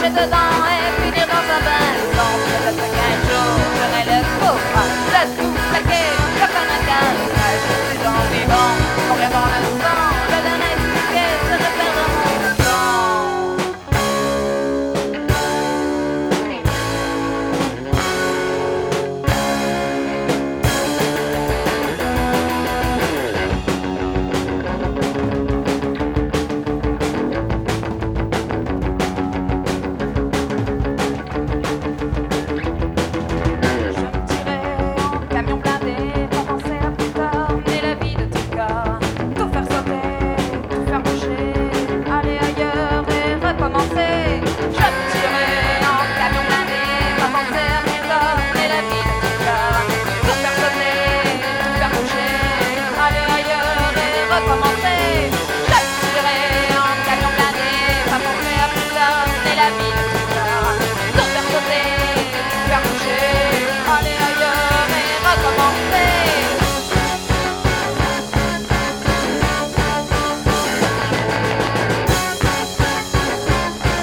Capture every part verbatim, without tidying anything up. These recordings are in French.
marcher dedans et finir dans un bain d'essence. Peut-être qu'un jour j'aurai le courage de tout plaquer, de faire un câlin. Je suis en vivant, combien dans le sang, je viens expliquer ce repère de mon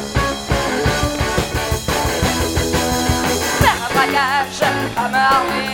à me armer